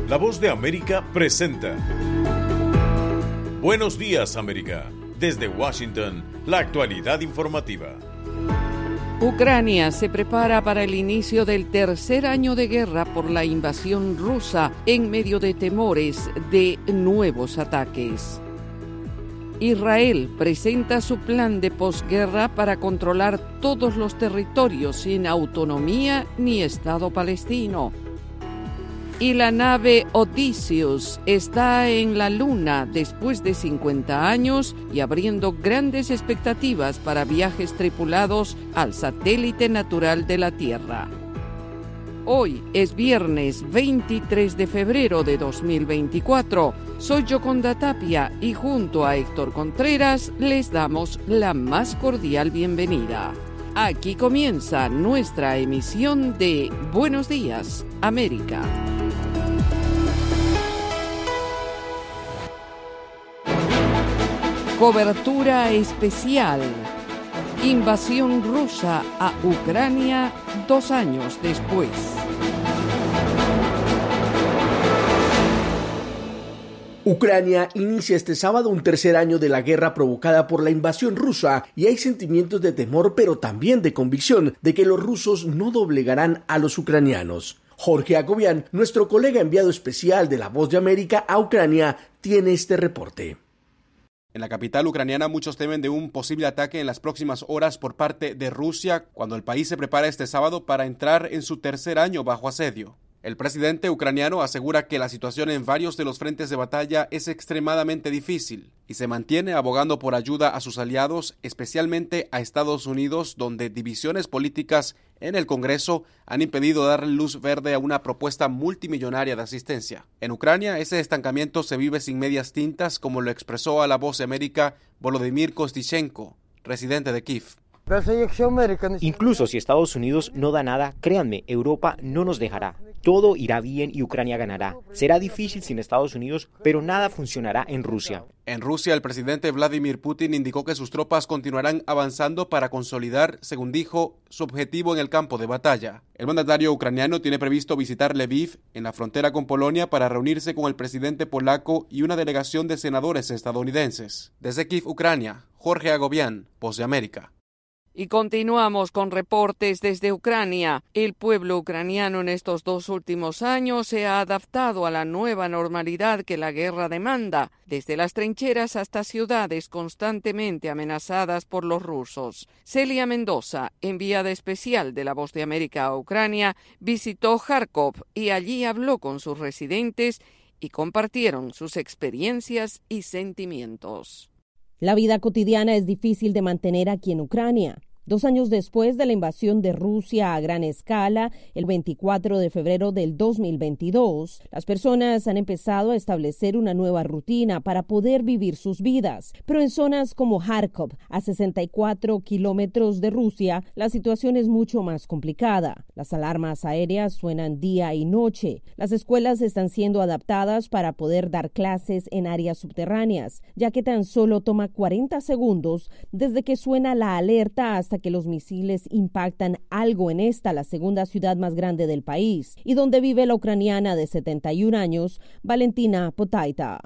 La Voz de América presenta Buenos Días, América. Desde Washington, la actualidad informativa. Ucrania se prepara para el inicio del tercer año de guerra por la invasión rusa en medio de temores de nuevos ataques. Israel presenta su plan de posguerra para controlar todos los territorios sin autonomía ni Estado palestino. Y la nave Odysseus está en la Luna después de 50 años y abriendo grandes expectativas para viajes tripulados al satélite natural de la Tierra. Hoy es viernes 23 de febrero de 2024. Soy Yoconda Tapia y junto a Héctor Contreras les damos la más cordial bienvenida. Aquí comienza nuestra emisión de Buenos Días, América. Cobertura especial. Invasión rusa a Ucrania 2 años después. Ucrania inicia este sábado un tercer año de la guerra provocada por la invasión rusa y hay sentimientos de temor pero también de convicción de que los rusos no doblegarán a los ucranianos. Jorge Agobián, nuestro colega enviado especial de La Voz de América a Ucrania, tiene este reporte. En la capital ucraniana muchos temen de un posible ataque en las próximas horas por parte de Rusia cuando el país se prepara este sábado para entrar en su tercer año bajo asedio. El presidente ucraniano asegura que la situación en varios de los frentes de batalla es extremadamente difícil y se mantiene abogando por ayuda a sus aliados, especialmente a Estados Unidos, donde divisiones políticas en el Congreso han impedido darle luz verde a una propuesta multimillonaria de asistencia. En Ucrania, ese estancamiento se vive sin medias tintas, como lo expresó a La Voz de América Volodymyr Kostyshenko, residente de Kiev. Incluso si Estados Unidos no da nada, créanme, Europa no nos dejará. Todo irá bien y Ucrania ganará. Será difícil sin Estados Unidos, pero nada funcionará en Rusia. En Rusia, el presidente Vladimir Putin indicó que sus tropas continuarán avanzando para consolidar, según dijo, su objetivo en el campo de batalla. El mandatario ucraniano tiene previsto visitar Lviv, en la frontera con Polonia, para reunirse con el presidente polaco y una delegación de senadores estadounidenses. Desde Kiev, Ucrania, Jorge Agobián, Voz de América. Y continuamos con reportes desde Ucrania. El pueblo ucraniano en estos 2 últimos años se ha adaptado a la nueva normalidad que la guerra demanda, desde las trincheras hasta ciudades constantemente amenazadas por los rusos. Celia Mendoza, enviada especial de La Voz de América a Ucrania, visitó Kharkov y allí habló con sus residentes y compartieron sus experiencias y sentimientos. La vida cotidiana es difícil de mantener aquí en Ucrania. 2 años después de la invasión de Rusia a gran escala, el 24 de febrero del 2022, las personas han empezado a establecer una nueva rutina para poder vivir sus vidas. Pero en zonas como Kharkov, a 64 kilómetros de Rusia, la situación es mucho más complicada. Las alarmas aéreas suenan día y noche. Las escuelas están siendo adaptadas para poder dar clases en áreas subterráneas, ya que tan solo toma 40 segundos desde que suena la alerta hasta que los misiles impactan algo en esta, la segunda ciudad más grande del país, y donde vive la ucraniana de 71 años, Valentina Potaita.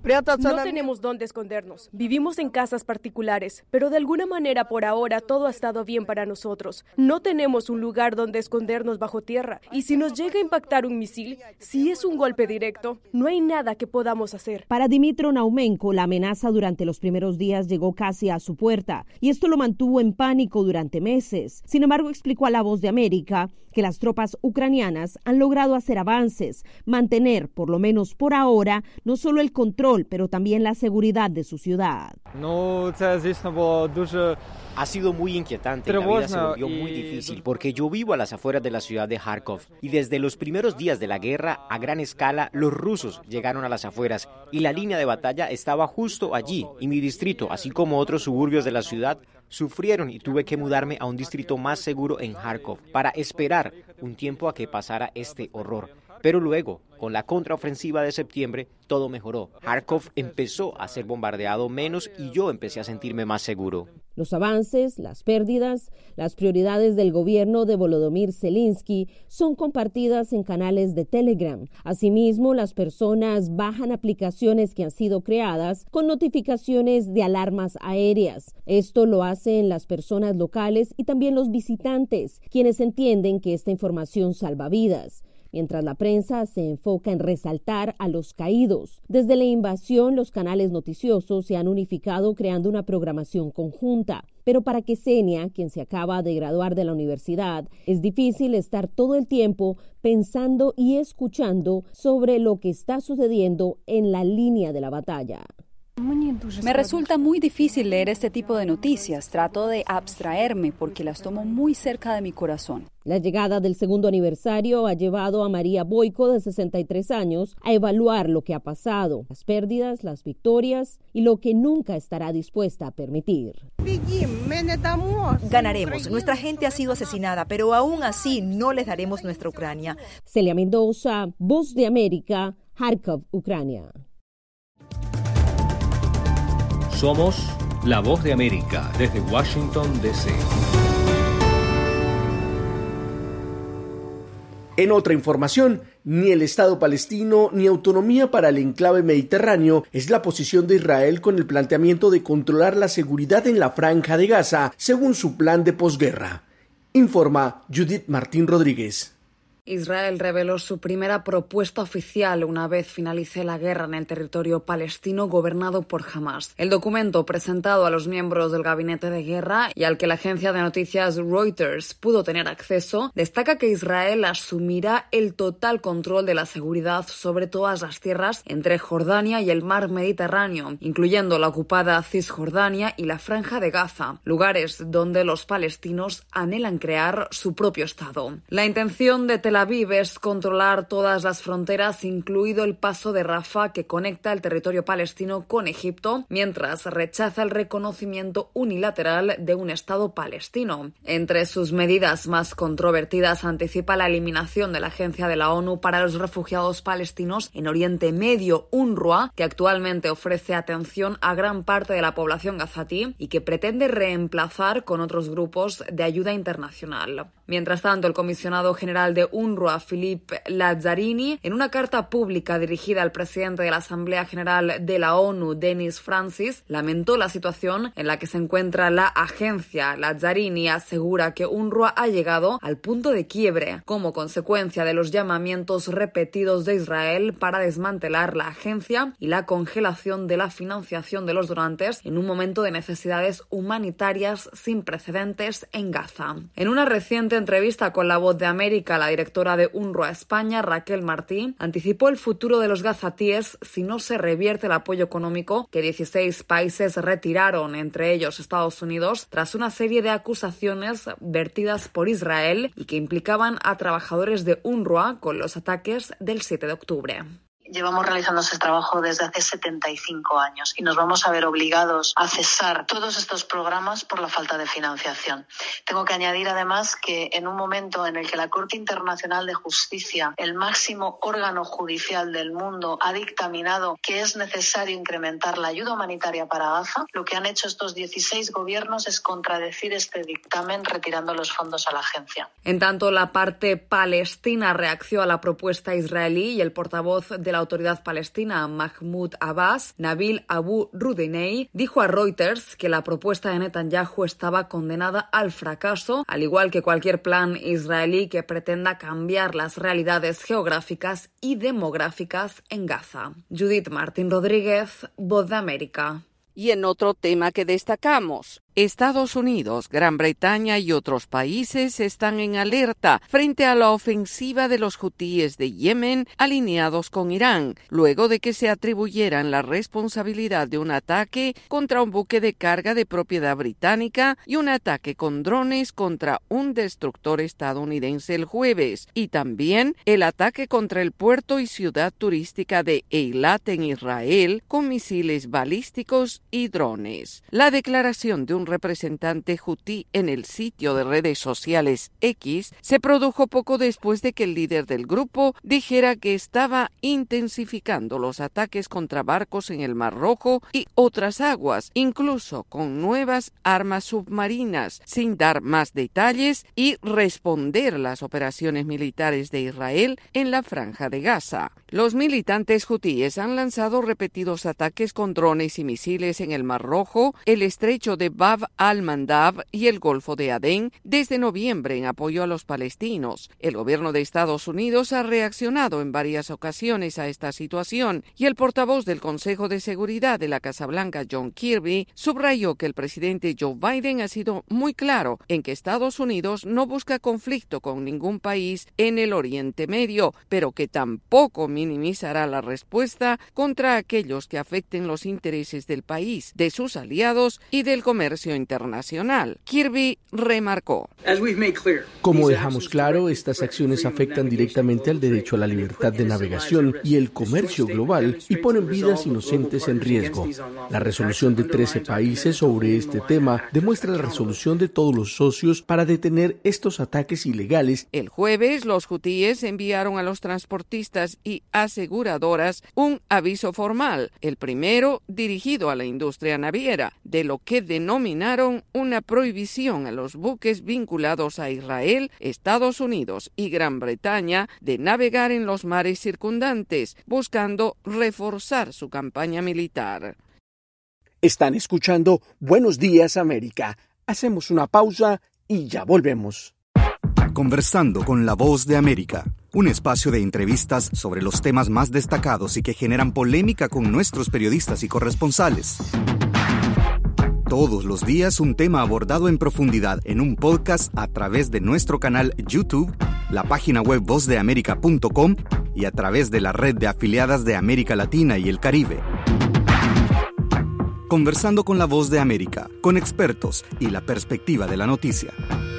No tenemos dónde escondernos. Vivimos en casas particulares, pero de alguna manera por ahora todo ha estado bien para nosotros. No tenemos un lugar donde escondernos bajo tierra. Y si nos llega a impactar un misil, si es un golpe directo, no hay nada que podamos hacer. Para Dmytro Naumenko, la amenaza durante los primeros días llegó casi a su puerta, y esto lo mantuvo en pánico durante meses. Sin embargo, explicó a La Voz de América que las tropas ucranianas han logrado hacer avances, mantener, por lo menos por ahora, no solo el control, pero también la seguridad de su ciudad. Ha sido muy inquietante, la vida se volvió muy difícil porque yo vivo a las afueras de la ciudad de Kharkov y desde los primeros días de la guerra a gran escala los rusos llegaron a las afueras y la línea de batalla estaba justo allí y mi distrito, así como otros suburbios de la ciudad, sufrieron y tuve que mudarme a un distrito más seguro en Kharkov para esperar un tiempo a que pasara este horror. Pero luego, con la contraofensiva de septiembre, todo mejoró. Kharkov empezó a ser bombardeado menos y yo empecé a sentirme más seguro. Los avances, las pérdidas, las prioridades del gobierno de Volodymyr Zelensky son compartidas en canales de Telegram. Asimismo, las personas bajan aplicaciones que han sido creadas con notificaciones de alarmas aéreas. Esto lo hacen las personas locales y también los visitantes, quienes entienden que esta información salva vidas. Mientras la prensa se enfoca en resaltar a los caídos. Desde la invasión, los canales noticiosos se han unificado creando una programación conjunta. Pero para Ksenia, quien se acaba de graduar de la universidad, es difícil estar todo el tiempo pensando y escuchando sobre lo que está sucediendo en la línea de la batalla. Me resulta muy difícil leer este tipo de noticias. Trato de abstraerme porque las tomo muy cerca de mi corazón. La llegada del segundo aniversario ha llevado a María Boyko, de 63 años, a evaluar lo que ha pasado, las pérdidas, las victorias y lo que nunca estará dispuesta a permitir. Ganaremos. Nuestra gente ha sido asesinada, pero aún así no les daremos nuestra Ucrania. Celia Mendoza, Voz de América, Kharkov, Ucrania. Somos la Voz de América desde Washington, D.C. En otra información, ni el Estado palestino ni autonomía para el enclave mediterráneo es la posición de Israel con el planteamiento de controlar la seguridad en la Franja de Gaza, según su plan de posguerra. Informa Judith Martín Rodríguez. Israel reveló su primera propuesta oficial una vez finalice la guerra en el territorio palestino gobernado por Hamás. El documento, presentado a los miembros del gabinete de guerra y al que la agencia de noticias Reuters pudo tener acceso, destaca que Israel asumirá el total control de la seguridad sobre todas las tierras entre Jordania y el mar Mediterráneo, incluyendo la ocupada Cisjordania y la Franja de Gaza, lugares donde los palestinos anhelan crear su propio Estado. La intención de Tel Aviv es controlar todas las fronteras, incluido el paso de Rafah que conecta el territorio palestino con Egipto, mientras rechaza el reconocimiento unilateral de un Estado palestino. Entre sus medidas más controvertidas anticipa la eliminación de la Agencia de la ONU para los Refugiados Palestinos en Oriente Medio, UNRWA, que actualmente ofrece atención a gran parte de la población gazatí y que pretende reemplazar con otros grupos de ayuda internacional. Mientras tanto, el comisionado general de UNRWA, Philippe Lazzarini, en una carta pública dirigida al presidente de la Asamblea General de la ONU, Denis Francis, lamentó la situación en la que se encuentra la agencia. Lazzarini asegura que UNRWA ha llegado al punto de quiebre como consecuencia de los llamamientos repetidos de Israel para desmantelar la agencia y la congelación de la financiación de los donantes en un momento de necesidades humanitarias sin precedentes en Gaza. En una reciente entrevista con La Voz de América, la directora de UNRWA España, Raquel Martí, anticipó el futuro de los gazatíes si no se revierte el apoyo económico que 16 países retiraron, entre ellos Estados Unidos, tras una serie de acusaciones vertidas por Israel y que implicaban a trabajadores de UNRWA con los ataques del 7 de octubre. Llevamos realizando ese trabajo desde hace 75 años y nos vamos a ver obligados a cesar todos estos programas por la falta de financiación. Tengo que añadir además que en un momento en el que la Corte Internacional de Justicia, el máximo órgano judicial del mundo, ha dictaminado que es necesario incrementar la ayuda humanitaria para Gaza, lo que han hecho estos 16 gobiernos es contradecir este dictamen retirando los fondos a la agencia. En tanto, la parte palestina reaccionó a la propuesta israelí y el portavoz de la Autoridad Palestina, Mahmoud Abbas, Nabil Abu Rudinei, dijo a Reuters que la propuesta de Netanyahu estaba condenada al fracaso, al igual que cualquier plan israelí que pretenda cambiar las realidades geográficas y demográficas en Gaza. Judith Martín Rodríguez, Voz de América. Y en otro tema que destacamos, Estados Unidos, Gran Bretaña y otros países están en alerta frente a la ofensiva de los hutíes de Yemen alineados con Irán, luego de que se atribuyeran la responsabilidad de un ataque contra un buque de carga de propiedad británica y un ataque con drones contra un destructor estadounidense el jueves, y también el ataque contra el puerto y ciudad turística de Eilat en Israel con misiles balísticos y drones. La declaración de un un representante hutí en el sitio de redes sociales X se produjo poco después de que el líder del grupo dijera que estaba intensificando los ataques contra barcos en el Mar Rojo y otras aguas, incluso con nuevas armas submarinas, sin dar más detalles y responder las operaciones militares de Israel en la Franja de Gaza. Los militantes hutíes han lanzado repetidos ataques con drones y misiles en el Mar Rojo, el estrecho de Bab al-Mandab y el Golfo de Adén desde noviembre en apoyo a los palestinos. El gobierno de Estados Unidos ha reaccionado en varias ocasiones a esta situación y el portavoz del Consejo de Seguridad de la Casa Blanca, John Kirby, subrayó que el presidente Joe Biden ha sido muy claro en que Estados Unidos no busca conflicto con ningún país en el Oriente Medio, pero que tampoco minimizará la respuesta contra aquellos que afecten los intereses del país, de sus aliados y del comercio internacional. Kirby remarcó: Como dejamos claro, estas acciones afectan directamente al derecho a la libertad de navegación y el comercio global y ponen vidas inocentes en riesgo. La resolución de 13 países sobre este tema demuestra la resolución de todos los socios para detener estos ataques ilegales. El jueves, los hutíes enviaron a los transportistas y aseguradoras un aviso formal, el primero dirigido a la industria naviera, de lo que denominaron una prohibición a los buques vinculados a Israel, Estados Unidos y Gran Bretaña de navegar en los mares circundantes, buscando reforzar su campaña militar. Están escuchando Buenos Días América. Hacemos una pausa y ya volvemos. Conversando con la Voz de América, un espacio de entrevistas sobre los temas más destacados y que generan polémica con nuestros periodistas y corresponsales. Todos los días un tema abordado en profundidad en un podcast a través de nuestro canal YouTube, la página web vozdeamerica.com y a través de la red de afiliadas de América Latina y el Caribe. Conversando con la Voz de América, con expertos y la perspectiva de la noticia.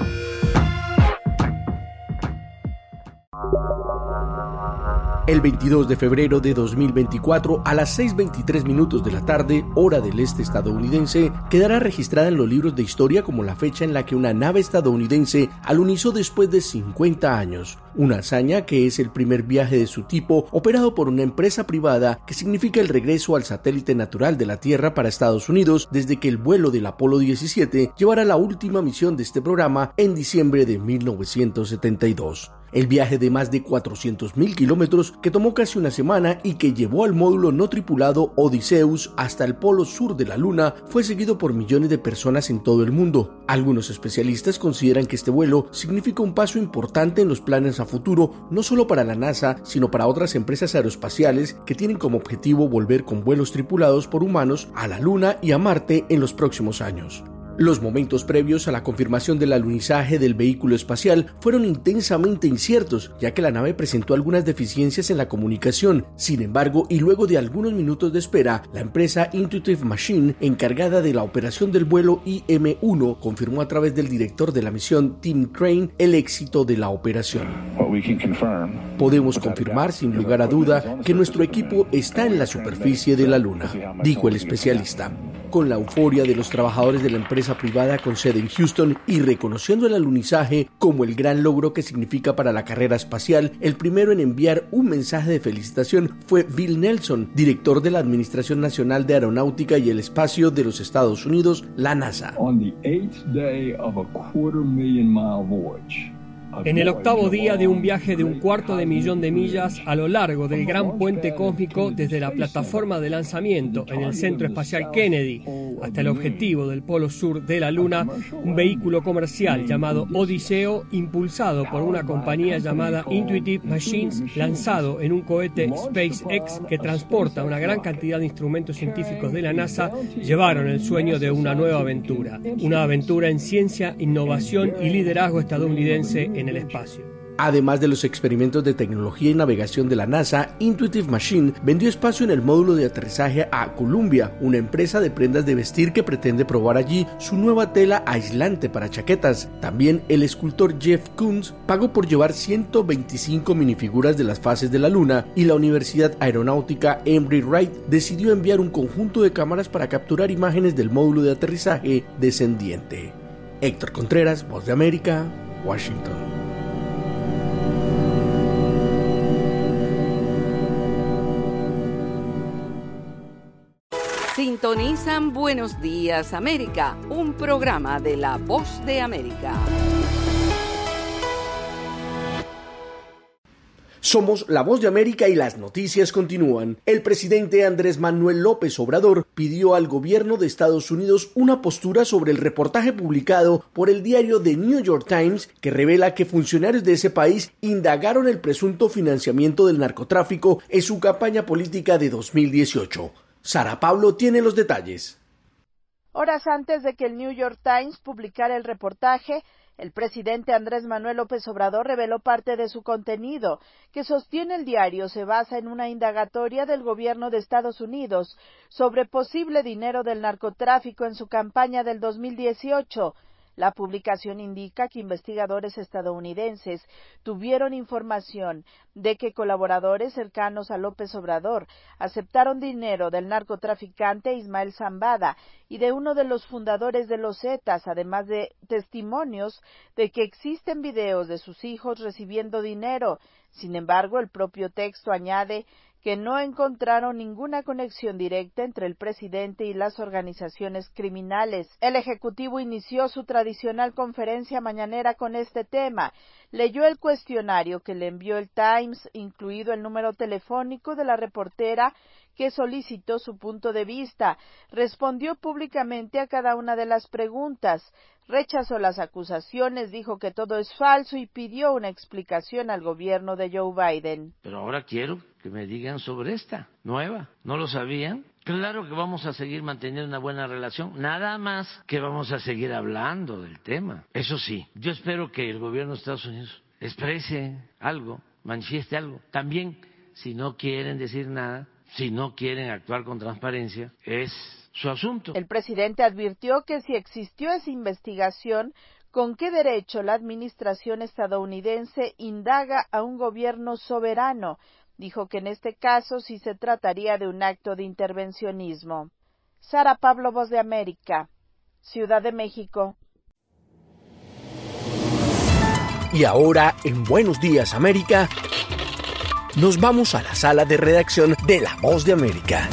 El 22 de febrero de 2024, a las 6:23 minutos de la tarde, hora del este estadounidense, quedará registrada en los libros de historia como la fecha en la que una nave estadounidense alunizó después de 50 años. Una hazaña que es el primer viaje de su tipo operado por una empresa privada que significa el regreso al satélite natural de la Tierra para Estados Unidos desde que el vuelo del Apolo 17 llevara la última misión de este programa en diciembre de 1972. El viaje de más de 400.000 kilómetros que tomó casi una semana y que llevó al módulo no tripulado Odysseus hasta el polo sur de la Luna fue seguido por millones de personas en todo el mundo. Algunos especialistas consideran que este vuelo significa un paso importante en los planes a futuro, no solo para la NASA, sino para otras empresas aeroespaciales que tienen como objetivo volver con vuelos tripulados por humanos a la Luna y a Marte en los próximos años. Los momentos previos a la confirmación del alunizaje del vehículo espacial fueron intensamente inciertos, ya que la nave presentó algunas deficiencias en la comunicación. Sin embargo, y luego de algunos minutos de espera, la empresa Intuitive Machines, encargada de la operación del vuelo IM-1, confirmó a través del director de la misión, Tim Crane, el éxito de la operación. Podemos confirmar sin lugar a duda que nuestro equipo está en la superficie de la Luna, dijo el especialista. Con la euforia de los trabajadores de la empresa privada con sede en Houston y reconociendo el alunizaje como el gran logro que significa para la carrera espacial, el primero en enviar un mensaje de felicitación fue Bill Nelson, director de la Administración Nacional de Aeronáutica y el Espacio de los Estados Unidos, la NASA. En el octavo día de un viaje de 250.000 de millas a lo largo del gran puente cósmico desde la plataforma de lanzamiento en el Centro Espacial Kennedy hasta el objetivo del polo sur de la Luna, un vehículo comercial llamado Odiseo, impulsado por una compañía llamada Intuitive Machines, lanzado en un cohete SpaceX que transporta una gran cantidad de instrumentos científicos de la NASA, llevaron el sueño de una nueva aventura en ciencia, innovación y liderazgo estadounidense en el espacio. Además de los experimentos de tecnología y navegación de la NASA, Intuitive Machine vendió espacio en el módulo de aterrizaje a Columbia, una empresa de prendas de vestir que pretende probar allí su nueva tela aislante para chaquetas. También el escultor Jeff Koons pagó por llevar 125 minifiguras de las fases de la Luna, y la Universidad Aeronáutica Embry-Rice decidió enviar un conjunto de cámaras para capturar imágenes del módulo de aterrizaje descendiente. Héctor Contreras, Voz de América, Washington. Sintonizan Buenos Días América, un programa de La Voz de América. Somos La Voz de América y las noticias continúan. El presidente Andrés Manuel López Obrador pidió al gobierno de Estados Unidos una postura sobre el reportaje publicado por el diario The New York Times, que revela que funcionarios de ese país indagaron el presunto financiamiento del narcotráfico en su campaña política de 2018. Sara Pablo tiene los detalles. Horas antes de que el New York Times publicara el reportaje, el presidente Andrés Manuel López Obrador reveló parte de su contenido, que sostiene el diario se basa en una indagatoria del gobierno de Estados Unidos sobre posible dinero del narcotráfico en su campaña del 2018. La publicación indica que investigadores estadounidenses tuvieron información de que colaboradores cercanos a López Obrador aceptaron dinero del narcotraficante Ismael Zambada y de uno de los fundadores de los Zetas, además de testimonios de que existen videos de sus hijos recibiendo dinero. Sin embargo, el propio texto añade que no encontraron ninguna conexión directa entre el presidente y las organizaciones criminales. El Ejecutivo inició su tradicional conferencia mañanera con este tema. Leyó el cuestionario que le envió el Times, incluido el número telefónico de la reportera que solicitó su punto de vista. Respondió públicamente a cada una de las preguntas. Rechazó las acusaciones, dijo que todo es falso y pidió una explicación al gobierno de Joe Biden. Pero ahora quiero que me digan sobre esta nueva. ¿No lo sabían? Claro que vamos a seguir manteniendo una buena relación, nada más que vamos a seguir hablando del tema. Eso sí, yo espero que el gobierno de Estados Unidos exprese algo, manifieste algo. También, si no quieren decir nada, si no quieren actuar con transparencia, es su asunto. El presidente advirtió que si existió esa investigación, ¿con qué derecho la administración estadounidense indaga a un gobierno soberano? Dijo que en este caso sí se trataría de un acto de intervencionismo. Sara Pablo, Voz de América, Ciudad de México. Y ahora, en Buenos Días América, nos vamos a la sala de redacción de La Voz de América.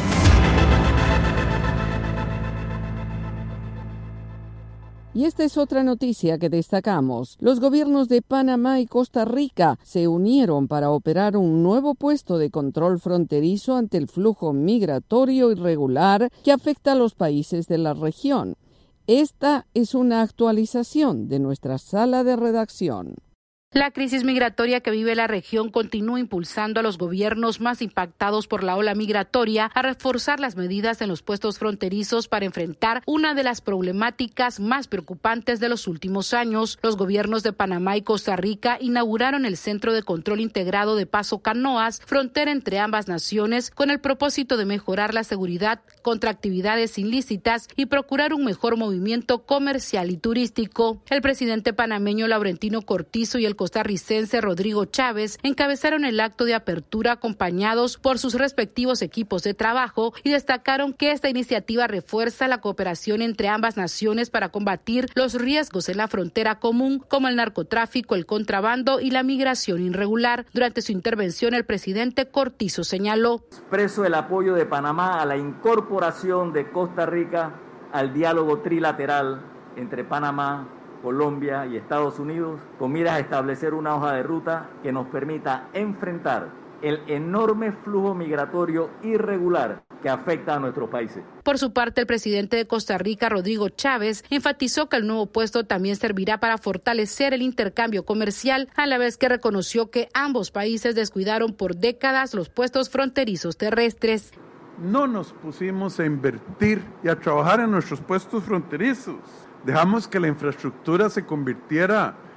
Y esta es otra noticia que destacamos. Los gobiernos de Panamá y Costa Rica se unieron para operar un nuevo puesto de control fronterizo ante el flujo migratorio irregular que afecta a los países de la región. Esta es una actualización de nuestra sala de redacción. La crisis migratoria que vive la región continúa impulsando a los gobiernos más impactados por la ola migratoria a reforzar las medidas en los puestos fronterizos para enfrentar una de las problemáticas más preocupantes de los últimos años. Los gobiernos de Panamá y Costa Rica inauguraron el Centro de Control Integrado de Paso Canoas, frontera entre ambas naciones, con el propósito de mejorar la seguridad contra actividades ilícitas y procurar un mejor movimiento comercial y turístico. El presidente panameño Laurentino Cortizo y el costarricense Rodrigo Chávez encabezaron el acto de apertura acompañados por sus respectivos equipos de trabajo y destacaron que esta iniciativa refuerza la cooperación entre ambas naciones para combatir los riesgos en la frontera común como el narcotráfico, el contrabando y la migración irregular. Durante su intervención, el presidente Cortizo señaló: expreso el apoyo de Panamá a la incorporación de Costa Rica al diálogo trilateral entre Panamá, Colombia y Estados Unidos, con miras a establecer una hoja de ruta que nos permita enfrentar el enorme flujo migratorio irregular que afecta a nuestros países. Por su parte, el presidente de Costa Rica, Rodrigo Chávez, enfatizó que el nuevo puesto también servirá para fortalecer el intercambio comercial, a la vez que reconoció que ambos países descuidaron por décadas los puestos fronterizos terrestres. No nos pusimos a invertir y a trabajar en nuestros puestos fronterizos. Dejamos que la infraestructura se convirtiera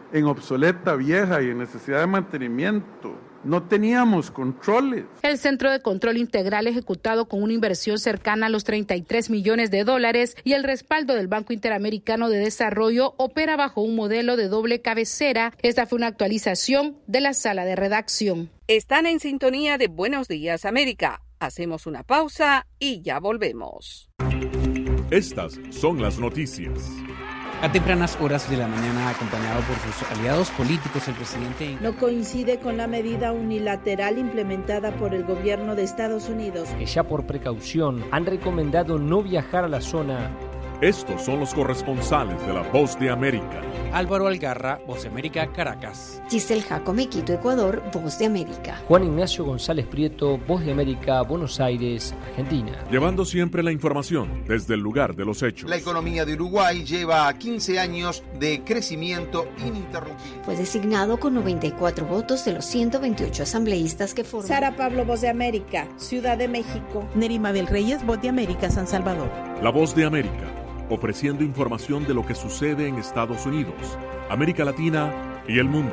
en obsoleta, vieja y en necesidad de mantenimiento. No teníamos controles. El Centro de Control Integral, ejecutado con una inversión cercana a los $33 millones y el respaldo del Banco Interamericano de Desarrollo, opera bajo un modelo de doble cabecera. Esta fue una actualización de la sala de redacción. Están en sintonía de Buenos Días América. Hacemos una pausa y ya volvemos. Estas son las noticias. A tempranas horas de la mañana, acompañado por sus aliados políticos, el presidente no coincide con la medida unilateral implementada por el gobierno de Estados Unidos. Ya por precaución han recomendado no viajar a la zona. Estos son los corresponsales de La Voz de América. Álvaro Algarra, Voz de América, Caracas. Giselle Jacome, Quito, Ecuador, Voz de América. Juan Ignacio González Prieto, Voz de América, Buenos Aires, Argentina. Llevando siempre la información desde el lugar de los hechos. La economía de Uruguay lleva 15 años de crecimiento ininterrumpido. Fue designado con 94 votos de los 128 asambleístas que forman. Sara Pablo, Voz de América, Ciudad de México. Neri Mabel Reyes, Voz de América, San Salvador. La Voz de América, ofreciendo información de lo que sucede en Estados Unidos, América Latina y el mundo.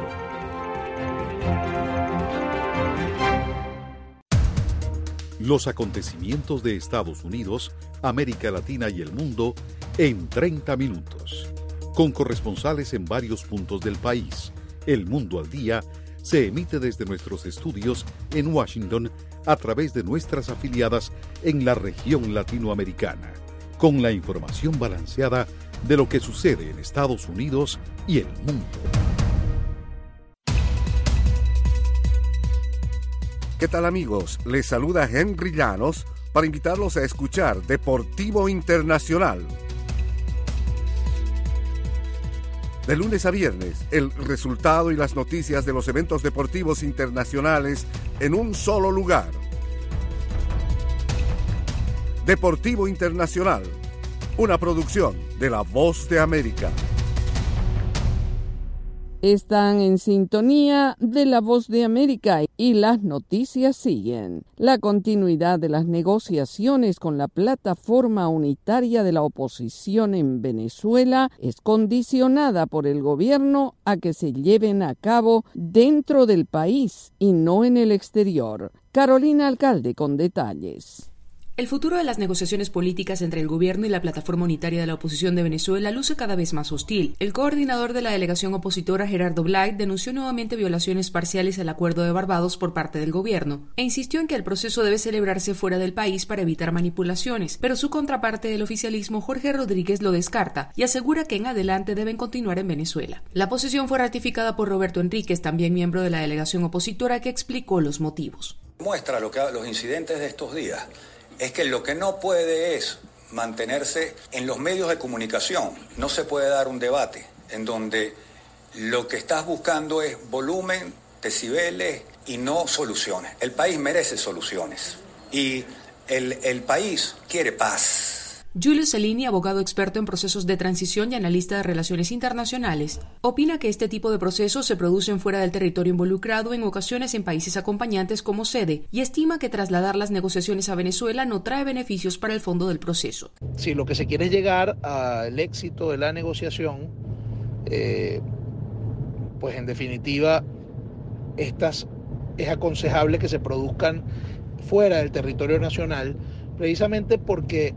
Los acontecimientos de Estados Unidos, América Latina y el mundo en 30 minutos. Con corresponsales en varios puntos del país. El Mundo al Día se emite desde nuestros estudios en Washington a través de nuestras afiliadas en la región latinoamericana, con la información balanceada de lo que sucede en Estados Unidos y el mundo. ¿Qué tal, amigos? Les saluda Henry Llanos para invitarlos a escuchar Deportivo Internacional. De lunes a viernes, el resultado y las noticias de los eventos deportivos internacionales en un solo lugar. Deportivo Internacional, una producción de La Voz de América. Están en sintonía de La Voz de América y las noticias siguen. La continuidad de las negociaciones con la plataforma unitaria de la oposición en Venezuela es condicionada por el gobierno a que se lleven a cabo dentro del país y no en el exterior. Carolina Alcalde con detalles. El futuro de las negociaciones políticas entre el gobierno y la plataforma unitaria de la oposición de Venezuela luce cada vez más hostil. El coordinador de la delegación opositora, Gerardo Blight, denunció nuevamente violaciones parciales al Acuerdo de Barbados por parte del gobierno e insistió en que el proceso debe celebrarse fuera del país para evitar manipulaciones, pero su contraparte del oficialismo, Jorge Rodríguez, lo descarta y asegura que en adelante deben continuar en Venezuela. La posición fue ratificada por Roberto Enríquez, también miembro de la delegación opositora, que explicó los motivos. Muestra los incidentes de estos días. Es que lo que no puede es mantenerse en los medios de comunicación. No se puede dar un debate en donde lo que estás buscando es volumen, decibeles y no soluciones. El país merece soluciones y el país quiere paz. Giulio Cellini, abogado experto en procesos de transición y analista de relaciones internacionales, opina que este tipo de procesos se producen fuera del territorio involucrado, en ocasiones en países acompañantes como sede, y estima que trasladar las negociaciones a Venezuela no trae beneficios para el fondo del proceso. Si lo que se quiere es llegar al éxito de la negociación, pues en definitiva es aconsejable que se produzcan fuera del territorio nacional, precisamente porque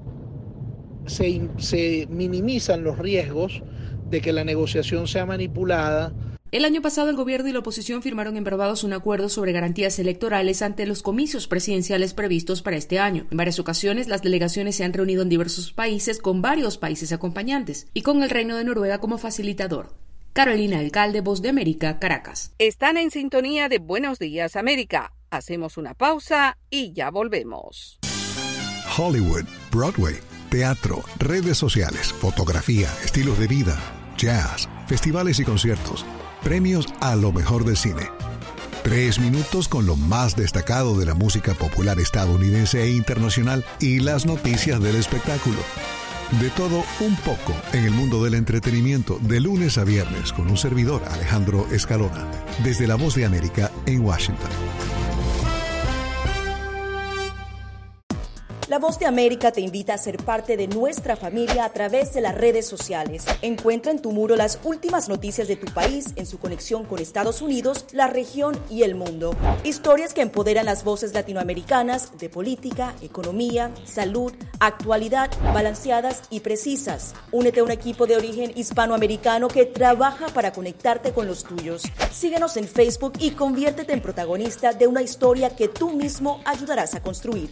se minimizan los riesgos de que la negociación sea manipulada. El año pasado el gobierno y la oposición firmaron en Barbados un acuerdo sobre garantías electorales ante los comicios presidenciales previstos para este año. En varias ocasiones las delegaciones se han reunido en diversos países con varios países acompañantes y con el Reino de Noruega como facilitador. Carolina Alcalde, Voz de América, Caracas. Están en sintonía de Buenos Días América. Hacemos una pausa y ya volvemos. Hollywood, Broadway, teatro, redes sociales, fotografía, estilos de vida, jazz, festivales y conciertos, premios a lo mejor del cine. 3 minutos con lo más destacado de la música popular estadounidense e internacional y las noticias del espectáculo. De todo un poco en el mundo del entretenimiento, de lunes a viernes, con un servidor, Alejandro Escalona, desde La Voz de América en Washington. La Voz de América te invita a ser parte de nuestra familia a través de las redes sociales. Encuentra en tu muro las últimas noticias de tu país en su conexión con Estados Unidos, la región y el mundo. Historias que empoderan las voces latinoamericanas de política, economía, salud, actualidad, balanceadas y precisas. Únete a un equipo de origen hispanoamericano que trabaja para conectarte con los tuyos. Síguenos en Facebook y conviértete en protagonista de una historia que tú mismo ayudarás a construir.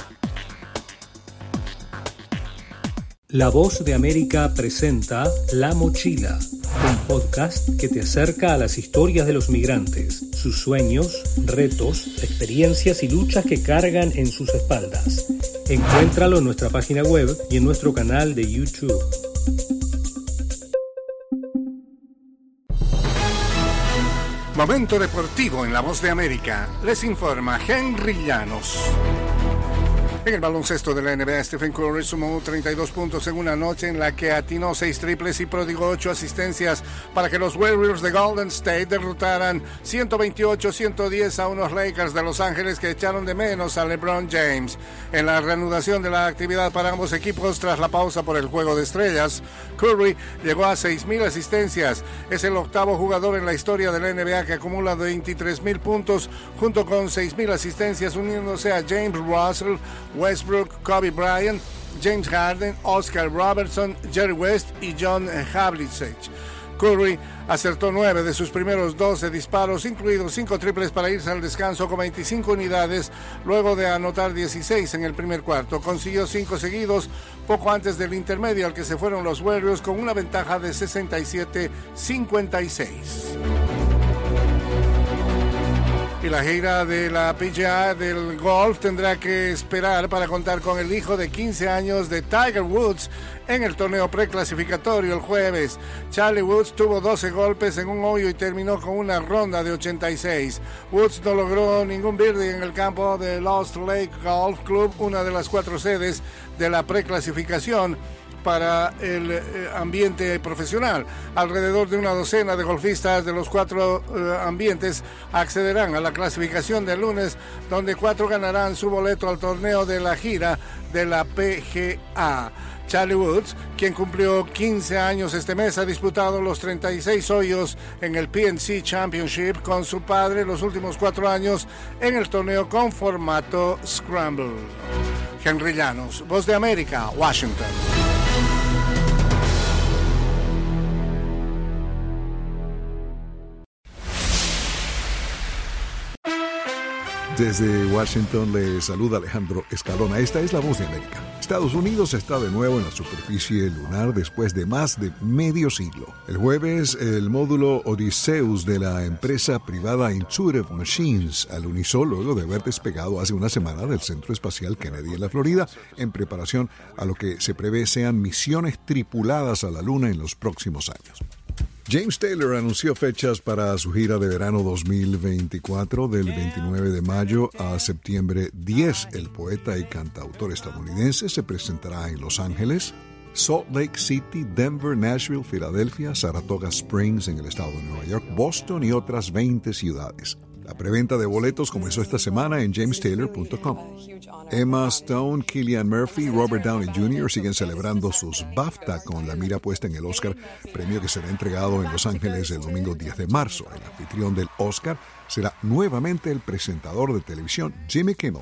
La Voz de América presenta La Mochila, un podcast que te acerca a las historias de los migrantes, sus sueños, retos, experiencias y luchas que cargan en sus espaldas. Encuéntralo en nuestra página web y en nuestro canal de YouTube. Momento deportivo en La Voz de América. Les informa Henry Llanos. En el baloncesto de la NBA, Stephen Curry sumó 32 puntos en una noche en la que atinó 6 triples y prodigó 8 asistencias para que los Warriors de Golden State derrotaran 128-110 a unos Lakers de Los Ángeles que echaron de menos a LeBron James. En la reanudación de la actividad para ambos equipos tras la pausa por el Juego de Estrellas, Curry llegó a 6,000 asistencias. Es el octavo jugador en la historia de la NBA que acumula 23,000 puntos junto con 6,000 asistencias, uniéndose a James Russell, Westbrook, Kobe Bryant, James Harden, Oscar Robertson, Jerry West y John Havlicek. Curry acertó 9 de sus primeros 12 disparos, incluidos 5 triples para irse al descanso con 25 unidades, luego de anotar 16 en el primer cuarto. Consiguió 5 seguidos poco antes del intermedio al que se fueron los Warriors con una ventaja de 67-56. Y la gira de la PGA del golf tendrá que esperar para contar con el hijo de 15 años de Tiger Woods en el torneo preclasificatorio el jueves. Charlie Woods tuvo 12 golpes en un hoyo y terminó con una ronda de 86. Woods no logró ningún birdie en el campo de Lost Lake Golf Club, una de las 4 sedes de la preclasificación para el ambiente profesional. Alrededor de una docena de golfistas de los 4 ambientes accederán a la clasificación del lunes, donde 4 ganarán su boleto al torneo de la gira de la PGA. Charlie Woods, quien cumplió 15 años este mes, ha disputado los 36 hoyos en el PNC Championship con su padre los últimos 4 años en el torneo con formato Scramble. Henry Llanos, Voz de América, Washington. Desde Washington le saluda Alejandro Escalona. Esta es La Voz de América. Estados Unidos está de nuevo en la superficie lunar después de más de medio siglo. El jueves, el módulo Odysseus de la empresa privada Intuitive Machines alunizó luego de haber despegado hace una semana del Centro Espacial Kennedy en la Florida, en preparación a lo que se prevé sean misiones tripuladas a la Luna en los próximos años. James Taylor anunció fechas para su gira de verano 2024 del 29 de mayo a septiembre 10. El poeta y cantautor estadounidense se presentará en Los Ángeles, Salt Lake City, Denver, Nashville, Filadelfia, Saratoga Springs en el estado de Nueva York, Boston y otras 20 ciudades. La preventa de boletos comenzó esta semana en jamestaylor.com. Emma Stone, Cillian Murphy y Robert Downey Jr. siguen celebrando sus BAFTA con la mira puesta en el Oscar, premio que será entregado en Los Ángeles el domingo 10 de marzo. El anfitrión del Oscar será nuevamente el presentador de televisión Jimmy Kimmel.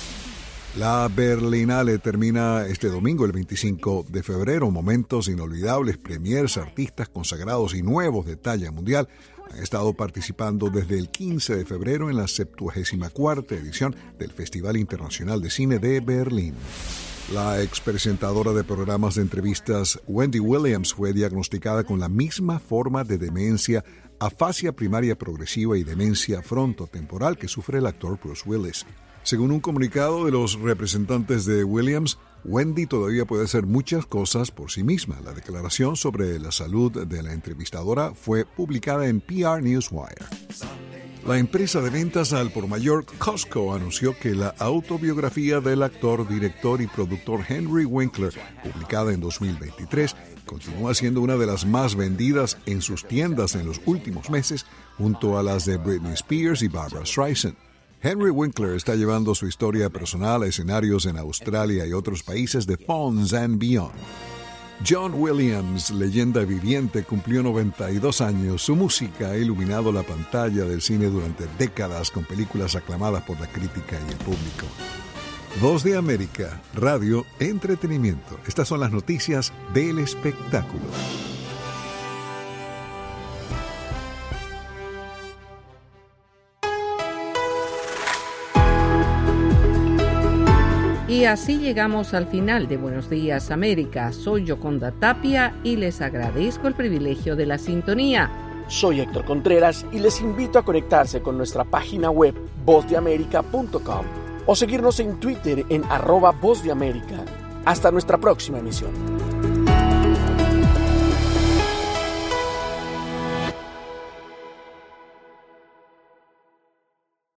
La Berlinale termina este domingo, el 25 de febrero. Momentos inolvidables, premiers, artistas consagrados y nuevos de talla mundial han estado participando desde el 15 de febrero en la 74ª edición del Festival Internacional de Cine de Berlín. La expresentadora de programas de entrevistas Wendy Williams fue diagnosticada con la misma forma de demencia, afasia primaria progresiva y demencia frontotemporal que sufre el actor Bruce Willis. Según un comunicado de los representantes de Williams, Wendy todavía puede hacer muchas cosas por sí misma. La declaración sobre la salud de la entrevistadora fue publicada en PR Newswire. La empresa de ventas al por mayor Costco anunció que la autobiografía del actor, director y productor Henry Winkler, publicada en 2023, continúa siendo una de las más vendidas en sus tiendas en los últimos meses, junto a las de Britney Spears y Barbra Streisand. Henry Winkler está llevando su historia personal a escenarios en Australia y otros países de Fonz and Beyond. John Williams, leyenda viviente, cumplió 92 años. Su música ha iluminado la pantalla del cine durante décadas con películas aclamadas por la crítica y el público. Voz de América, radio, entretenimiento. Estas son las noticias del espectáculo. Y así llegamos al final de Buenos Días América. Soy Yoconda Tapia y les agradezco el privilegio de la sintonía. Soy Héctor Contreras y les invito a conectarse con nuestra página web vozdeamerica.com o seguirnos en Twitter en @vozdeamerica. Hasta nuestra próxima emisión.